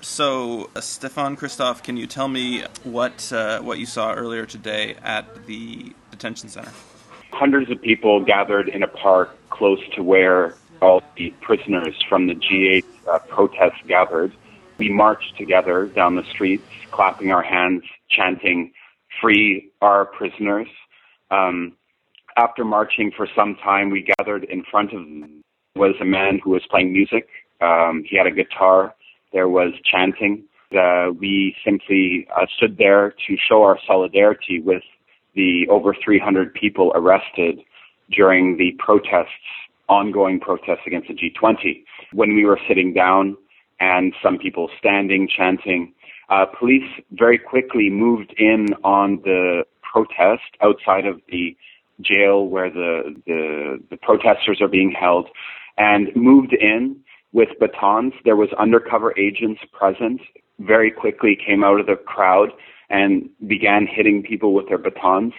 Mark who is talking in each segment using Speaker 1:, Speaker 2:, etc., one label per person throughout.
Speaker 1: So, Stefan Christoph, can you tell me what you saw earlier today at the detention center?
Speaker 2: Hundreds of people gathered in a park close to where all the prisoners from the G8 protests gathered. We marched together down the streets, clapping our hands, chanting, "Free our prisoners." After marching for some time, we gathered in front of was a man who was playing music. He had a guitar. There was chanting. We simply stood there to show our solidarity with the over 300 people arrested during the ongoing protests against the G20. When we were sitting down and some people standing, chanting, police very quickly moved in on the protest outside of the jail where the protesters are being held, and moved in with batons. There was undercover agents present, very quickly came out of the crowd and began hitting people with their batons,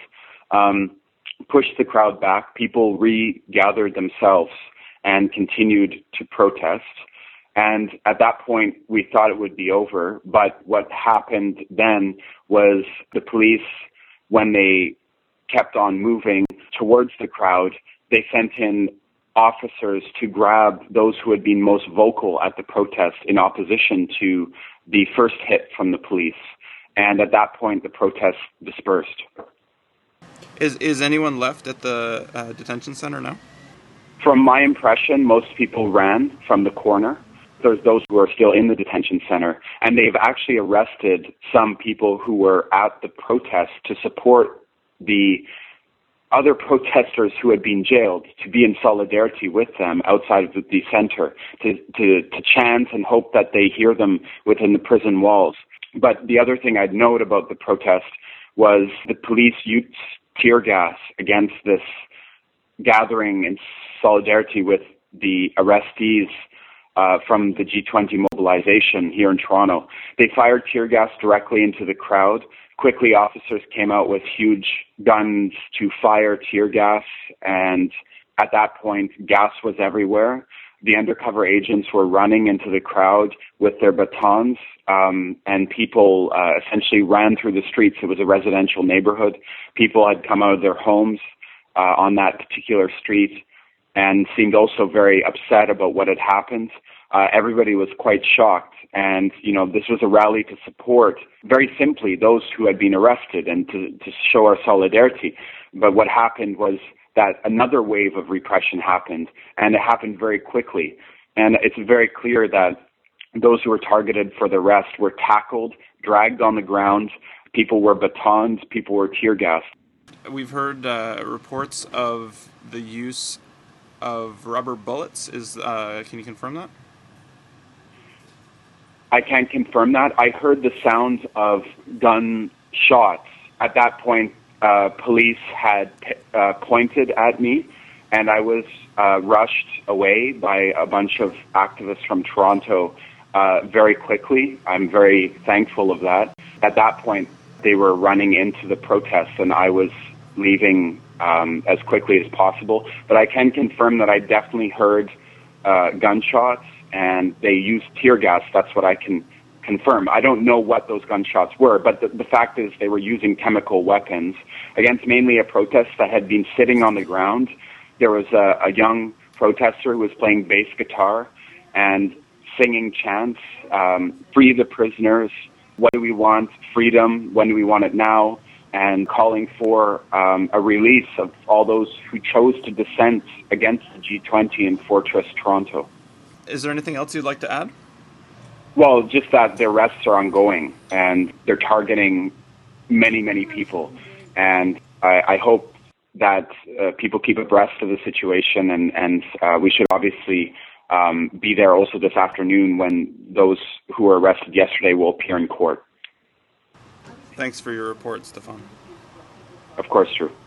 Speaker 2: pushed the crowd back. People regathered themselves and continued to protest. And at that point, we thought it would be over. But what happened then was the police, when they kept on moving towards the crowd, they sent in officers to grab those who had been most vocal at the protest in opposition to the first hit from the police. And at that point, the protest dispersed.
Speaker 1: Is anyone left at the detention center now?
Speaker 2: From my impression, most people ran from the corner. There's those who are still in the detention center, and they've actually arrested some people who were at the protest to support the other protesters who had been jailed, to be in solidarity with them outside of the center, to chant and hope that they hear them within the prison walls. But the other thing I'd note about the protest was the police used tear gas against this gathering in solidarity with the arrestees from the G20 mobilization here in Toronto. They fired tear gas directly into the crowd. Quickly, officers came out with huge guns to fire tear gas, and at that point, gas was everywhere. The undercover agents were running into the crowd with their batons, and people essentially ran through the streets. It was a residential neighborhood. People had come out of their homes on that particular street and seemed also very upset about what had happened. Everybody was quite shocked, and this was a rally to support, very simply, those who had been arrested and to show our solidarity. But what happened was that another wave of repression happened, and it happened very quickly. And it's very clear that those who were targeted for the arrest were tackled, dragged on the ground. People were batoned, people were tear gassed.
Speaker 1: We've heard reports of the use of rubber bullets. Can you confirm that?
Speaker 2: I can't confirm that. I heard the sound of gunshots. At that point, police had pointed at me, and I was rushed away by a bunch of activists from Toronto very quickly. I'm very thankful of that. At that point, they were running into the protests, and I was leaving as quickly as possible. But I can confirm that I definitely heard gunshots, and they used tear gas. That's what I can confirm. I don't know what those gunshots were, but the fact is they were using chemical weapons against mainly a protest that had been sitting on the ground. There was a young protester who was playing bass guitar and singing chants, "Free the prisoners, what do we want? Freedom, when do we want it now?" and calling for a release of all those who chose to dissent against the G20 in Fortress Toronto.
Speaker 1: Is there anything else you'd like to add?
Speaker 2: Well, just that the arrests are ongoing, and they're targeting many, many people. And I hope that people keep abreast of the situation, and we should obviously be there also this afternoon when those who were arrested yesterday will appear in court.
Speaker 1: Thanks for your report, Stefan.
Speaker 2: Of course, Drew.